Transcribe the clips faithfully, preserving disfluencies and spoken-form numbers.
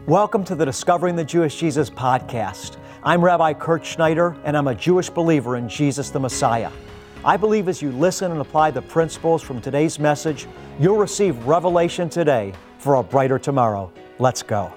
Welcome to the Discovering the Jewish Jesus podcast. I'm Rabbi Kurt Schneider, and I'm a Jewish believer in Jesus the Messiah. I believe as you listen and apply the principles from today's message, you'll receive revelation today for a brighter tomorrow. Let's go.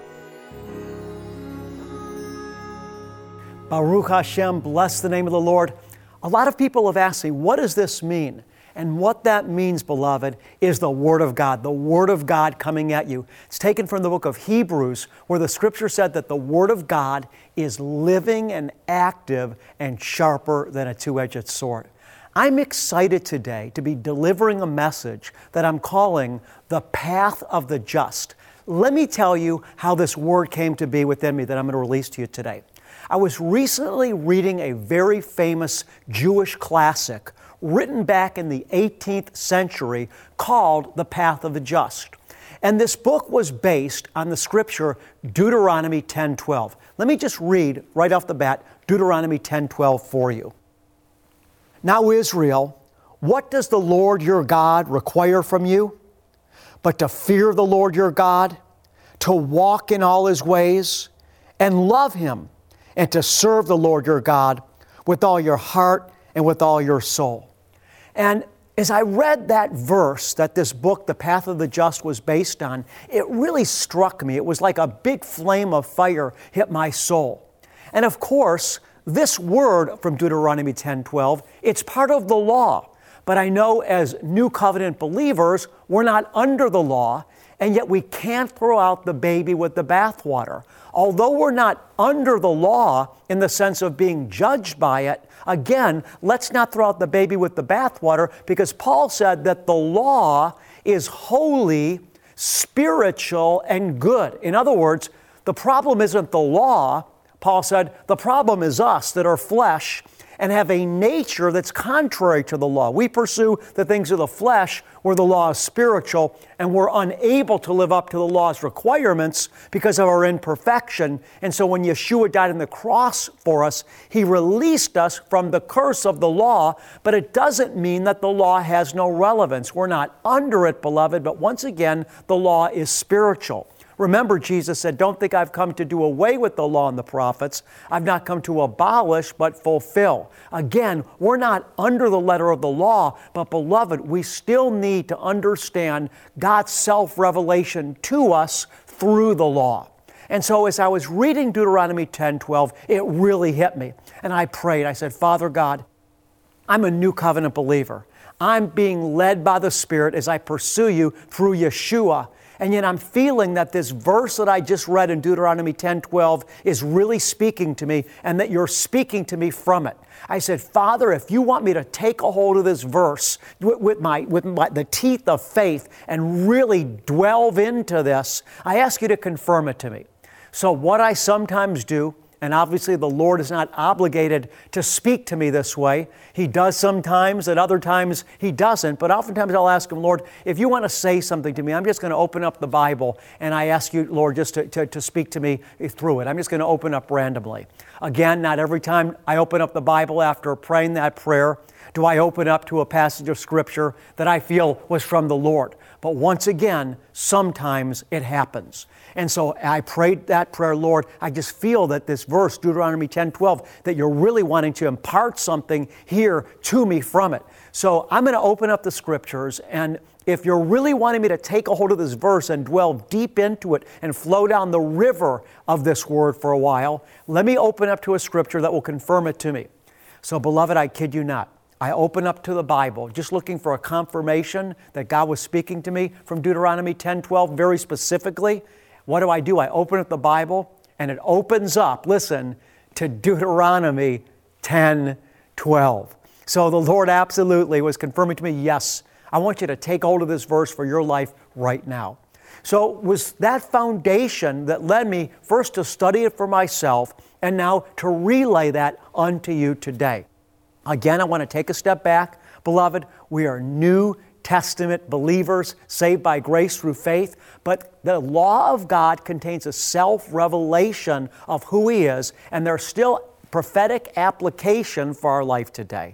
Baruch Hashem, bless the name of the Lord. A lot of people have asked me, what does this mean? And what that means, beloved, is the Word of God, the Word of God coming at you. It's taken from the book of Hebrews, where the Scripture said that the Word of God is living and active and sharper than a two-edged sword. I'm excited today to be delivering a message that I'm calling the path of the just. Let me tell you how this word came to be within me that I'm going to release to you today. I was recently reading a very famous Jewish classic written back in the eighteenth century called The Path of the Just. And this book was based on the scripture Deuteronomy ten twelve. Let me just read right off the bat Deuteronomy ten twelve for you. Now, Israel, what does the Lord your God require from you? But to fear the Lord your God, to walk in all His ways, and love Him, and to serve the Lord your God with all your heart and with all your soul. And as I read that verse that this book, The Path of the Just, was based on, it really struck me. It was like a big flame of fire hit my soul. And of course, this word from Deuteronomy ten twelve, it's part of the law. But I know as New Covenant believers, we're not under the law, and yet we can't throw out the baby with the bathwater. Although we're not under the law in the sense of being judged by it, again, let's not throw out the baby with the bathwater, because Paul said that the law is holy, spiritual, and good. In other words, the problem isn't the law. Paul said the problem is us that are flesh and have a nature that's contrary to the law. We pursue the things of the flesh where the law is spiritual, and we're unable to live up to the law's requirements because of our imperfection. And so when Yeshua died on the cross for us, He released us from the curse of the law, but it doesn't mean that the law has no relevance. We're not under it, beloved, but once again, the law is spiritual. Remember, Jesus said, don't think I've come to do away with the law and the prophets. I've not come to abolish, but fulfill. Again, we're not under the letter of the law, but beloved, we still need to understand God's self-revelation to us through the law. And so as I was reading Deuteronomy ten twelve, it really hit me. And I prayed. I said, Father God, I'm a new covenant believer. I'm being led by the Spirit as I pursue you through Yeshua. And yet I'm feeling that this verse that I just read in Deuteronomy ten twelve is really speaking to me, and that you're speaking to me from it. I said, Father, if you want me to take a hold of this verse with, with, my, with my, the teeth of faith and really delve into this, I ask you to confirm it to me. So what I sometimes do, and obviously the Lord is not obligated to speak to me this way. He does sometimes, and other times He doesn't. But oftentimes I'll ask Him, Lord, if you want to say something to me, I'm just going to open up the Bible, and I ask you, Lord, just to, to, to speak to me through it. I'm just going to open up randomly. Again, not every time I open up the Bible after praying that prayer do I open up to a passage of Scripture that I feel was from the Lord. But once again, sometimes it happens. And so I prayed that prayer, Lord, I just feel that this verse, Deuteronomy ten twelve, that you're really wanting to impart something here to me from it. So I'm going to open up the Scriptures, and if you're really wanting me to take a hold of this verse and dwell deep into it and flow down the river of this word for a while, let me open up to a Scripture that will confirm it to me. So, beloved, I kid you not. I open up to the Bible, just looking for a confirmation that God was speaking to me from Deuteronomy ten twelve very specifically. What do I do? I open up the Bible, and it opens up, listen, to Deuteronomy ten twelve. So the Lord absolutely was confirming to me, yes, I want you to take hold of this verse for your life right now. So it was that foundation that led me first to study it for myself, and now to relay that unto you today. Again, I want to take a step back. Beloved, we are New Testament believers, saved by grace through faith, but the law of God contains a self-revelation of who He is, and there's still prophetic application for our life today.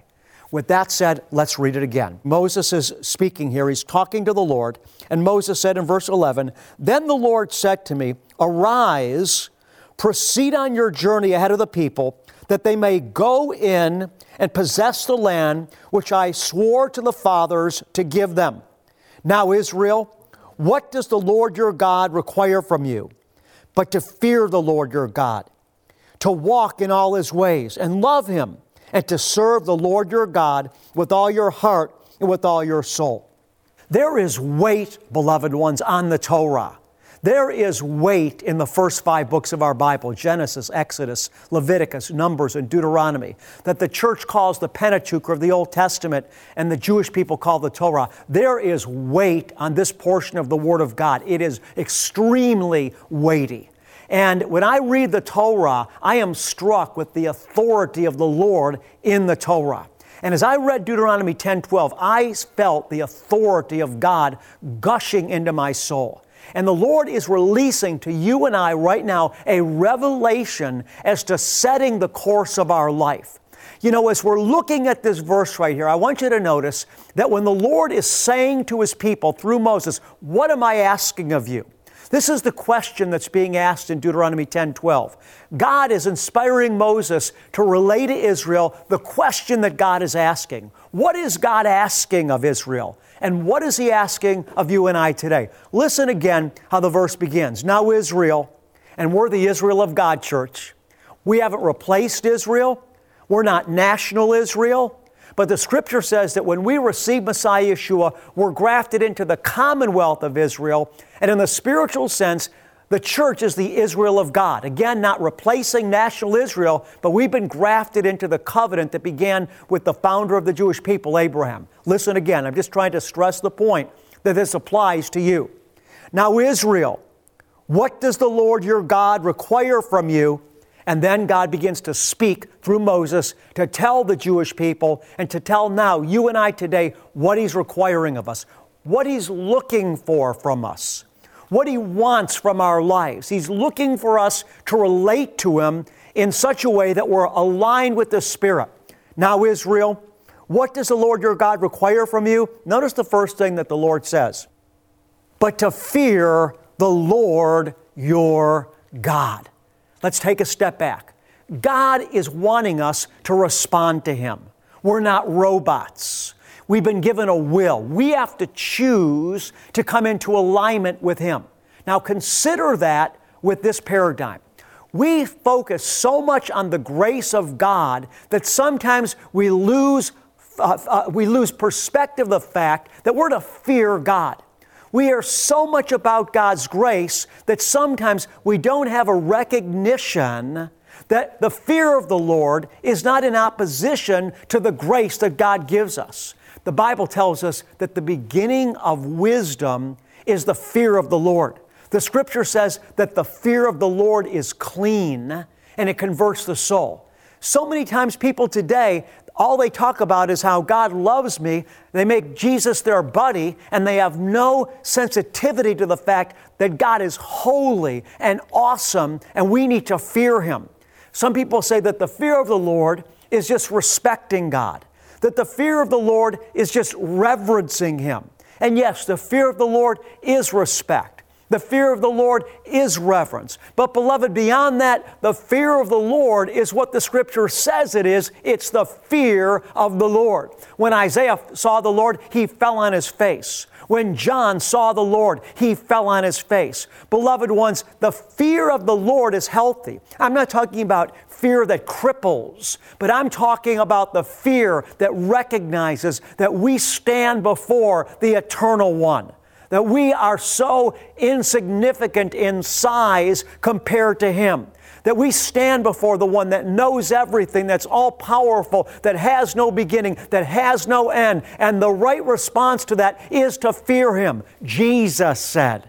With that said, let's read it again. Moses is speaking here. He's talking to the Lord. And Moses said in verse eleven, "Then the Lord said to me, Arise, proceed on your journey ahead of the people, that they may go in and possess the land which I swore to the fathers to give them. Now, Israel, what does the Lord your God require from you? But to fear the Lord your God, to walk in all His ways, and love Him, and to serve the Lord your God with all your heart and with all your soul." There is weight, beloved ones, on the Torah. There is weight in the first five books of our Bible, Genesis, Exodus, Leviticus, Numbers, and Deuteronomy, that the church calls the Pentateuch of the Old Testament and the Jewish people call the Torah. There is weight on this portion of the Word of God. It is extremely weighty. And when I read the Torah, I am struck with the authority of the Lord in the Torah. And as I read Deuteronomy ten twelve, I felt the authority of God gushing into my soul. And the Lord is releasing to you and I right now a revelation as to setting the course of our life. You know, as we're looking at this verse right here, I want you to notice that when the Lord is saying to His people through Moses, "What am I asking of you?" This is the question that's being asked in Deuteronomy ten twelve. God is inspiring Moses to relay to Israel the question that God is asking. What is God asking of Israel? And what is He asking of you and I today? Listen again how the verse begins. "Now Israel," and we're the Israel of God, church. We haven't replaced Israel. We're not national Israel. But the Scripture says that when we receive Messiah Yeshua, we're grafted into the commonwealth of Israel. And in the spiritual sense, the church is the Israel of God. Again, not replacing national Israel, but we've been grafted into the covenant that began with the founder of the Jewish people, Abraham. Listen again, I'm just trying to stress the point that this applies to you. "Now Israel, what does the Lord your God require from you?" And then God begins to speak through Moses to tell the Jewish people and to tell now you and I today what He's requiring of us, what He's looking for from us, what He wants from our lives. He's looking for us to relate to Him in such a way that we're aligned with the Spirit. "Now Israel, what does the Lord your God require from you?" Notice the first thing that the Lord says. "But to fear the Lord your God." Let's take a step back. God is wanting us to respond to Him. We're not robots. We've been given a will. We have to choose to come into alignment with Him. Now consider that with this paradigm. We focus so much on the grace of God that sometimes we lose, uh, uh, we lose perspective of the fact that we're to fear God. We are so much about God's grace that sometimes we don't have a recognition that the fear of the Lord is not in opposition to the grace that God gives us. The Bible tells us that the beginning of wisdom is the fear of the Lord. The Scripture says that the fear of the Lord is clean and it converts the soul. So many times people today, all they talk about is how God loves me. They make Jesus their buddy, and they have no sensitivity to the fact that God is holy and awesome, and we need to fear Him. Some people say that the fear of the Lord is just respecting God, that the fear of the Lord is just reverencing Him. And yes, the fear of the Lord is respect. The fear of the Lord is reverence. But beloved, beyond that, the fear of the Lord is what the Scripture says it is. It's the fear of the Lord. When Isaiah saw the Lord, he fell on his face. When John saw the Lord, he fell on his face. Beloved ones, the fear of the Lord is healthy. I'm not talking about fear that cripples, but I'm talking about the fear that recognizes that we stand before the Eternal One, that we are so insignificant in size compared to Him, that we stand before the One that knows everything, that's all-powerful, that has no beginning, that has no end, and the right response to that is to fear Him. Jesus said.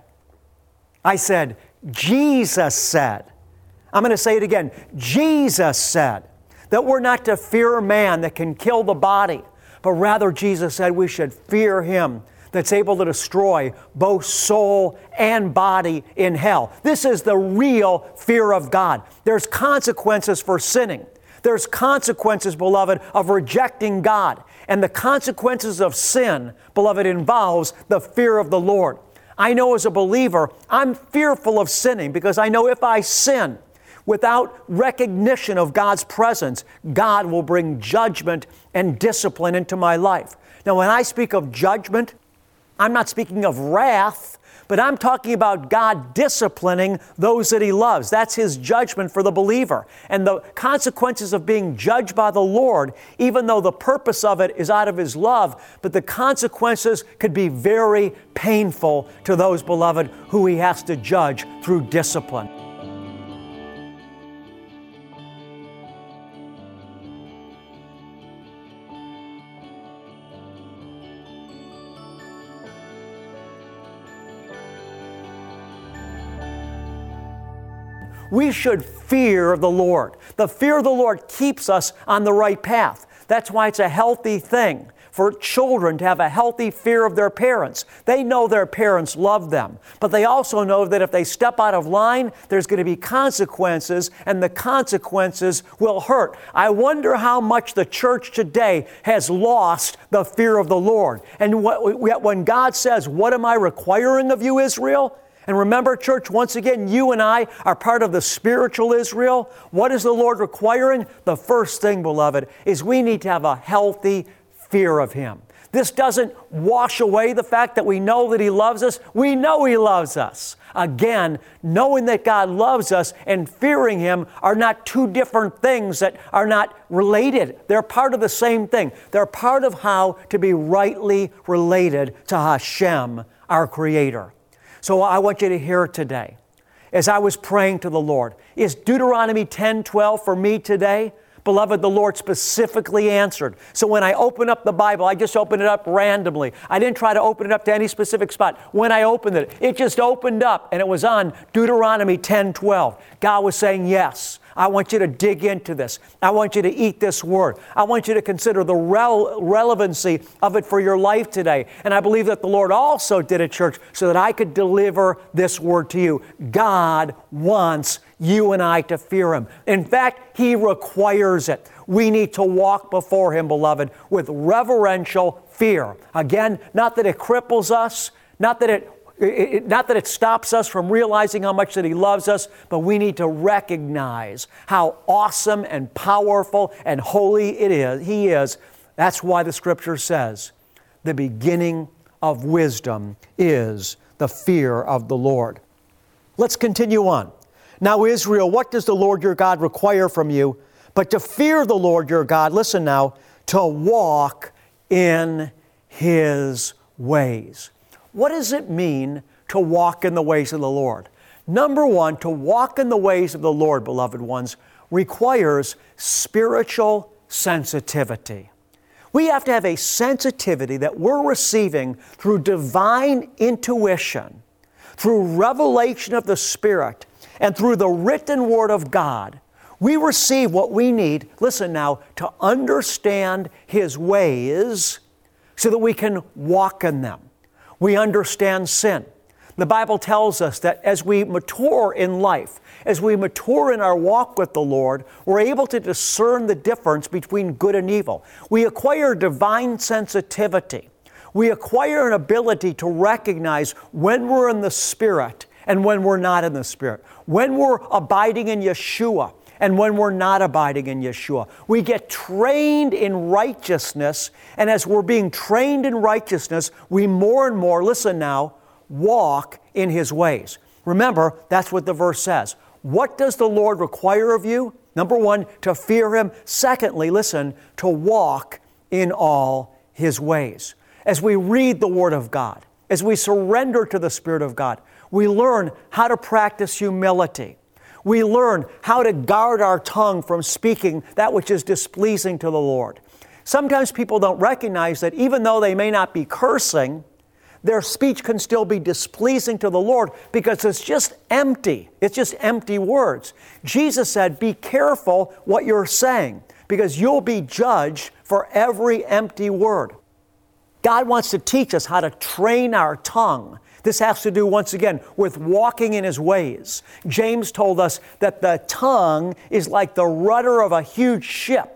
I said, Jesus said. I'm going to say it again. Jesus said that we're not to fear a man that can kill the body, but rather Jesus said we should fear Him that's able to destroy both soul and body in hell. This is the real fear of God. There's consequences for sinning. There's consequences, beloved, of rejecting God. And the consequences of sin, beloved, involves the fear of the Lord. I know as a believer, I'm fearful of sinning because I know if I sin without recognition of God's presence, God will bring judgment and discipline into my life. Now, when I speak of judgment, I'm not speaking of wrath, but I'm talking about God disciplining those that He loves. That's His judgment for the believer. And the consequences of being judged by the Lord, even though the purpose of it is out of His love, but the consequences could be very painful to those, beloved, who He has to judge through discipline. We should fear the Lord. The fear of the Lord keeps us on the right path. That's why it's a healthy thing for children to have a healthy fear of their parents. They know their parents love them, but they also know that if they step out of line, there's going to be consequences, and the consequences will hurt. I wonder how much the church today has lost the fear of the Lord. And what, when God says, "What am I requiring of you, Israel?" And remember, church, once again, you and I are part of the spiritual Israel. What is the Lord requiring? The first thing, beloved, is we need to have a healthy fear of Him. This doesn't wash away the fact that we know that He loves us. We know He loves us. Again, knowing that God loves us and fearing Him are not two different things that are not related. They're part of the same thing. They're part of how to be rightly related to Hashem, our Creator. So I want you to hear today, as I was praying to the Lord, is Deuteronomy ten twelve for me today? Beloved, the Lord specifically answered. So when I open up the Bible, I just opened it up randomly. I didn't try to open it up to any specific spot. When I opened it, it just opened up and it was on Deuteronomy ten twelve. God was saying, yes, I want you to dig into this. I want you to eat this word. I want you to consider the rel- relevancy of it for your life today. And I believe that the Lord also did it, church, so that I could deliver this word to you. God wants you and I to fear Him. In fact, He requires it. We need to walk before Him, beloved, with reverential fear. Again, not that it cripples us, not that it It, not that it stops us from realizing how much that He loves us, but we need to recognize how awesome and powerful and holy it is. He is. That's why the Scripture says, the beginning of wisdom is the fear of the Lord. Let's continue on. Now, Israel, what does the Lord your God require from you? But to fear the Lord your God, listen now, to walk in His ways. What does it mean to walk in the ways of the Lord? Number one, to walk in the ways of the Lord, beloved ones, requires spiritual sensitivity. We have to have a sensitivity that we're receiving through divine intuition, through revelation of the Spirit, and through the written Word of God. We receive what we need, listen now, to understand His ways so that we can walk in them. We understand sin. The Bible tells us that as we mature in life, as we mature in our walk with the Lord, we're able to discern the difference between good and evil. We acquire divine sensitivity. We acquire an ability to recognize when we're in the Spirit and when we're not in the Spirit, when we're abiding in Yeshua and when we're not abiding in Yeshua. We get trained in righteousness, and as we're being trained in righteousness, we more and more, listen now, walk in His ways. Remember, that's what the verse says. What does the Lord require of you? Number one, to fear Him. Secondly, listen, to walk in all His ways. As we read the Word of God, as we surrender to the Spirit of God, we learn how to practice humility. We learn how to guard our tongue from speaking that which is displeasing to the Lord. Sometimes people don't recognize that even though they may not be cursing, their speech can still be displeasing to the Lord because it's just empty. It's just empty words. Jesus said, be careful what you're saying because you'll be judged for every empty word. God wants to teach us how to train our tongue. This has to do, once again, with walking in His ways. James told us that the tongue is like the rudder of a huge ship.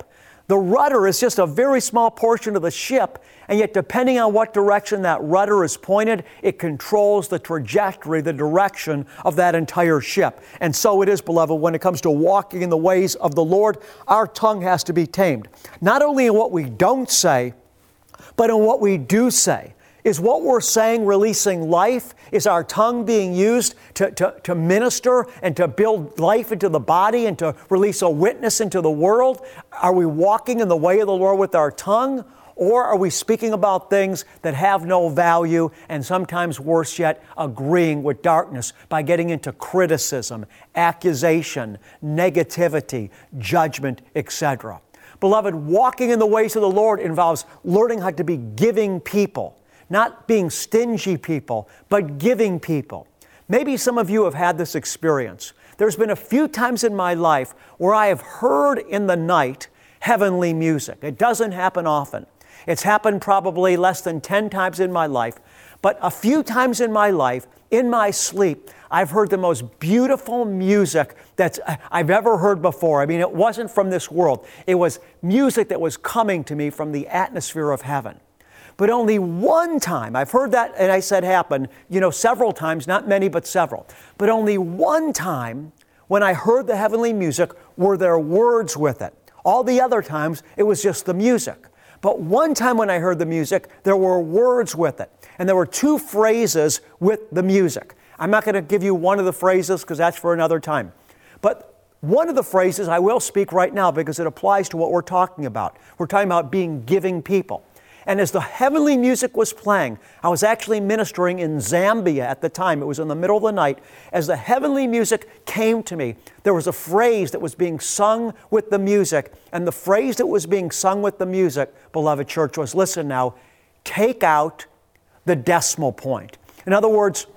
The rudder is just a very small portion of the ship, and yet depending on what direction that rudder is pointed, it controls the trajectory, the direction of that entire ship. And so it is, beloved, when it comes to walking in the ways of the Lord, our tongue has to be tamed. Not only in what we don't say, but in what we do say. Is what we're saying releasing life? Is our tongue being used to, to, to minister and to build life into the body and to release a witness into the world? Are we walking in the way of the Lord with our tongue? Or are we speaking about things that have no value and sometimes worse yet, agreeing with darkness by getting into criticism, accusation, negativity, judgment, et cetera? Beloved, walking in the ways of the Lord involves learning how to be giving people. Not being stingy people, but giving people. Maybe some of you have had this experience. There's been a few times in my life where I have heard in the night heavenly music. It doesn't happen often. It's happened probably less than ten times in my life. But a few times in my life, in my sleep, I've heard the most beautiful music that I've ever heard before. I mean, it wasn't from this world. It was music that was coming to me from the atmosphere of heaven. But only one time, I've heard that, and I said happen, you know, several times, not many, but several. But only one time when I heard the heavenly music were there words with it. All the other times, it was just the music. But one time when I heard the music, there were words with it. And there were two phrases with the music. I'm not going to give you one of the phrases because that's for another time. But one of the phrases I will speak right now because it applies to what we're talking about. We're talking about being giving people. And as the heavenly music was playing, I was actually ministering in Zambia at the time. It was in the middle of the night. As the heavenly music came to me, there was a phrase that was being sung with the music. And the phrase that was being sung with the music, beloved church, was, listen now, take out the decimal point. In other words,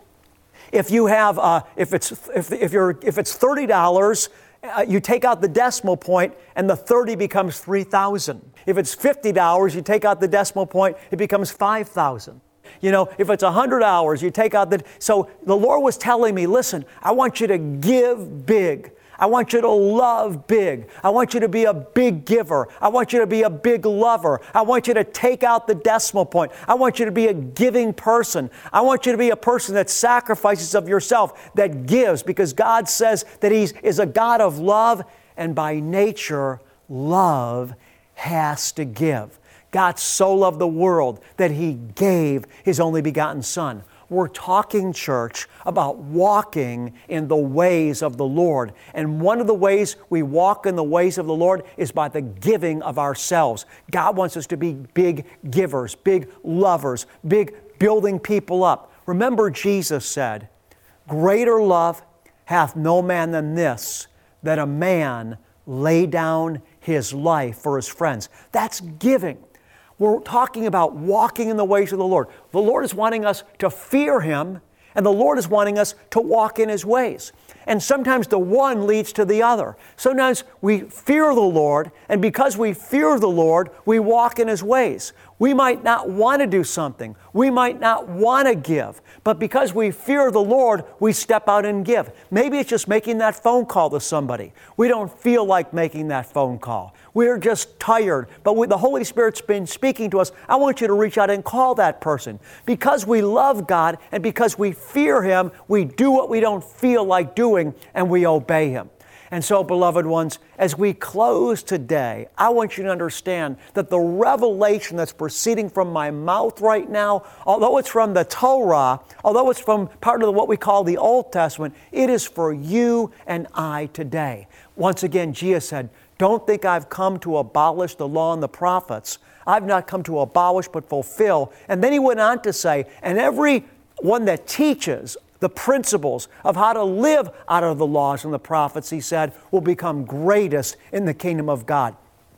if you have, uh, if it's if if you're if it's thirty dollars. Uh, you take out the decimal point and the thirty becomes three thousand. If it's fifty dollars, you take out the decimal point, it becomes five thousand. You know, if it's one hundred hours, you take out the... So the Lord was telling me, listen, I want you to give big. I want you to love big. I want you to be a big giver. I want you to be a big lover. I want you to take out the decimal point. I want you to be a giving person. I want you to be a person that sacrifices of yourself, that gives, because God says that He is a God of love, and by nature, love has to give. God so loved the world that He gave His only begotten Son. We're talking, church, about walking in the ways of the Lord. And one of the ways we walk in the ways of the Lord is by the giving of ourselves. God wants us to be big givers, big lovers, big building people up. Remember, Jesus said, "Greater love hath no man than this, that a man lay down his life for his friends." That's giving. We're talking about walking in the ways of the Lord. The Lord is wanting us to fear Him, and the Lord is wanting us to walk in His ways. And sometimes the one leads to the other. Sometimes we fear the Lord, and because we fear the Lord, we walk in His ways. We might not want to do something. We might not want to give. But because we fear the Lord, we step out and give. Maybe it's just making that phone call to somebody. We don't feel like making that phone call. We're just tired. But we, the Holy Spirit's been speaking to us. I want you to reach out and call that person. Because we love God and because we fear Him, we do what we don't feel like doing and we obey Him. And so, beloved ones, as we close today, I want you to understand that the revelation that's proceeding from my mouth right now, although it's from the Torah, although it's from part of what we call the Old Testament, it is for you and I today. Once again, Jesus said, "Don't think I've come to abolish the law and the prophets. I've not come to abolish but fulfill." And then He went on to say, "And every one that teaches the principles of how to live out of the laws and the prophets," He said, "will become greatest in the kingdom of God."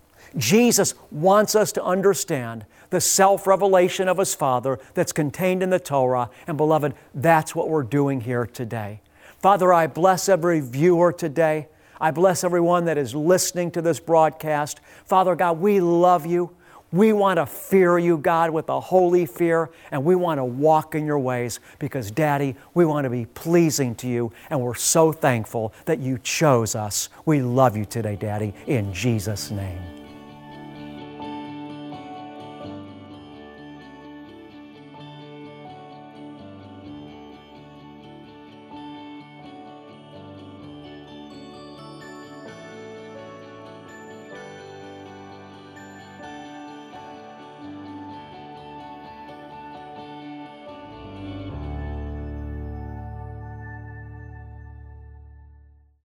Jesus wants us to understand the self-revelation of His Father that's contained in the Torah. And beloved, that's what we're doing here today. Father, I bless every viewer today. I bless everyone that is listening to this broadcast. Father God, we love You. We want to fear You, God, with a holy fear, and we want to walk in Your ways because, Daddy, we want to be pleasing to You, and we're so thankful that You chose us. We love You today, Daddy, in Jesus' name.